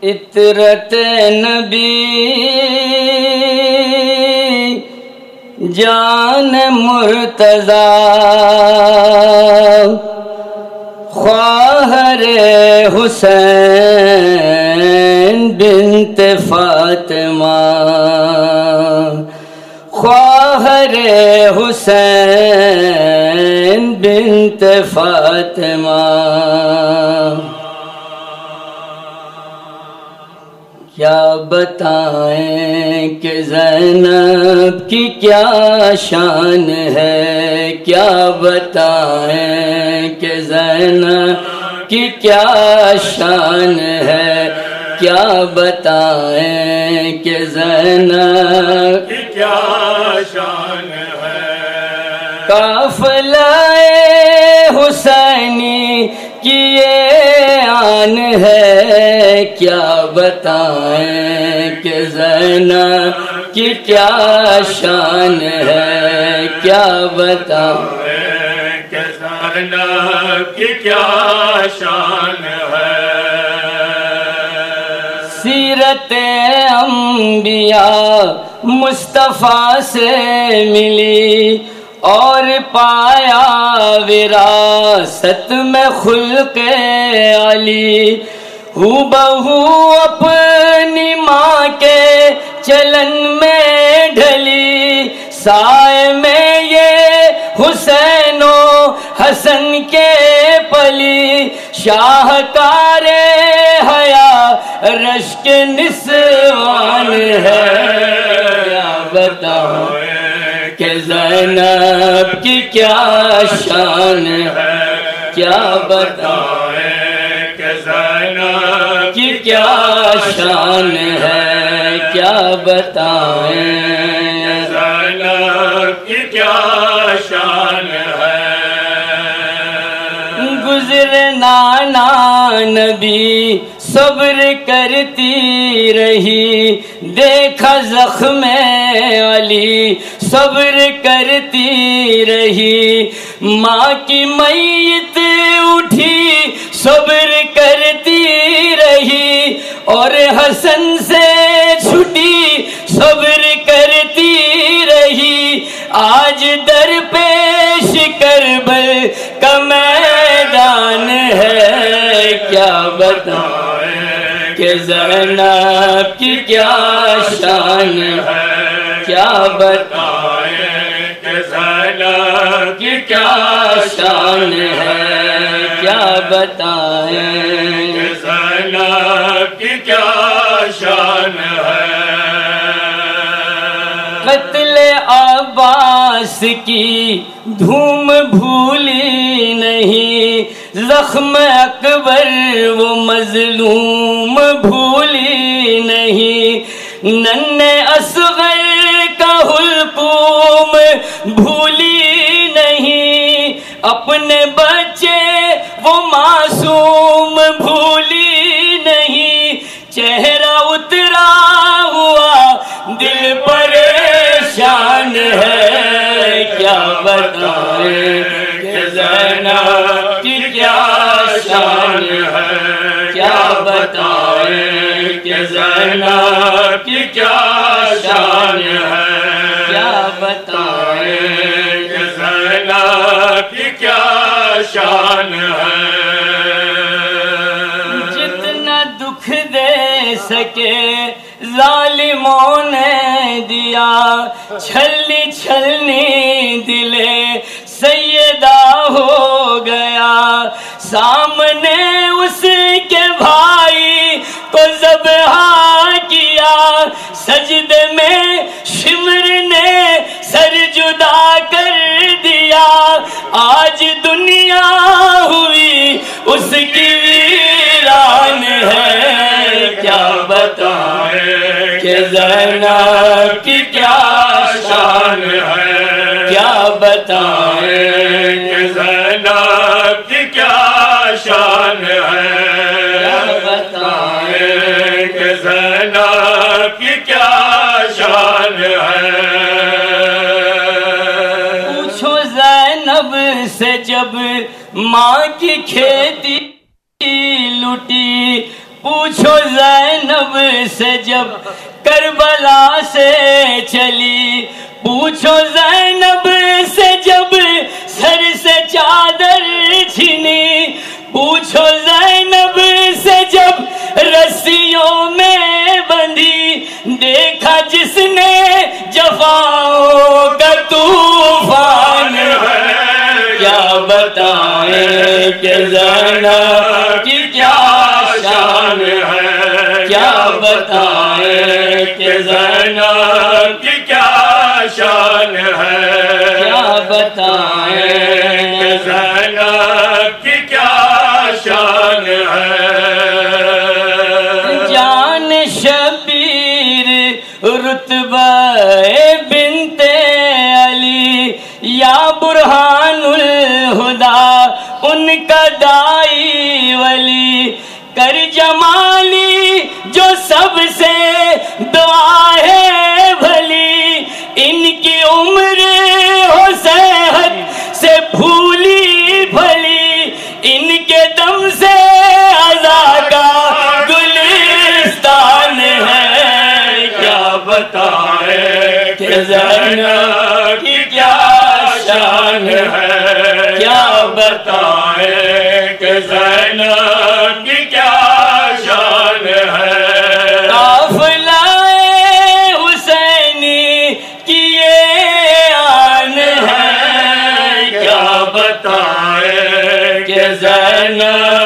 عطرت نبی جان مرتضی خواہر حسین بنت فاطمہ خواہر حسین بنت فاطمہ کیا بتائیں کہ زینب کی کیا شان ہے کیا بتائیں کہ زینب کی کیا شان ہے کیا بتائیں کہ زینب کی کیا شان ہے قافلہ حسینی کی یہ آن ہے کیا بتائیں کہ زینب کی کیا شان ہے کیا بتائیں کہ زینب کی کیا شان ہے سیرت انبیاء مصطفیٰ سے ملی اور پایا وراثت میں خلق علی ہو بہو اپنی ماں کے چلن میں ڈھلی سائے میں یہ حسین و حسن کے پلی شاہکار حیا رشک نسوان ہے کیا بتاؤں کہ زینب کی کیا شان ہے کیا بتائیں کہ زینب کی کیا شان ہے کیا بتائیں زینب کی کیا شان ہے گزرے نانا نبی صبر کرتی رہی دیکھا زخم علی صبر کرتی رہی ماں کی میت اٹھی صبر کرتی رہی اور حسن سے چھٹی صبر کرتی رہی آج در پیش کربل کا میدان ہے کیا بتائیں کہ زینب کی کیا شان ہے کیا بتائیں کہ زینب کی کیا شان ہے کیا بتائیں کہ زینب کی کیا شان ہے قتل عباس کی دھوم بھولی نہیں زخم اکبر وہ مظلوم بھولی نہیں ننھے اصغر کا حلقوم بھولی نہیں اپنے بچے وہ معصوم بھولی نہیں چہرہ اترا ہوا دل پریشان ہے کیا بتائیں کہ زینب کی کیا شان ہے کیا بتائیں کہ زینب کی کیا شان ہے کیا بتائیں کہ زینب کی کیا شان ہے جتنا دکھ دے سکے ظالموں نے دیا چھلنی چھلنی دلے سیدہ ہو گیا سامنے اس کے بھائی کو ذبح کیا سجدے میں شمر نے سر جدا کر دیا آج دنیا ہوئی اس کی ویران ہے کیا بتائیں کہ زینب کی کیا شان ہے کیا بتائیں کہ زینب کی کیا شان ہے کیا بتائیں کہ زینب کی کیا شان ہے پوچھو زینب سے جب ماں کی کھیتی لٹی پوچھو زینب زینب سے جب کربلا سے چلی، پوچھو زینب سے جب سر سے چادر چھنی، پوچھو زینب سے جب رسیوں میں بندھی، دیکھا جس نے جفاؤں کا طوفان ہے، کیا بتائیں کہ زینب کی کیا شان ہے، کیا بتائیں کہ زینب کی کیا شان ہے، کیا بتائیں کہ زینب کی کیا شان ہے۔ جان شبیر رتبہ بنت علی، یا برہان الہدا ان کا دائی ولی، کر جمالی جو سب سے دعا ہے بھلی، ان کی عمر ہو صحت سے پھولی پھلی، ان کے دم سے عزا کا گلستان ہے، کیا بتائیں کہ زینب کی کیا شان ہے، کیا بتائیں کہ زینب کی کیا شان ہے۔ قافلہ حسینی کی یہ آن ہے، کیا بتائیں کہ زینب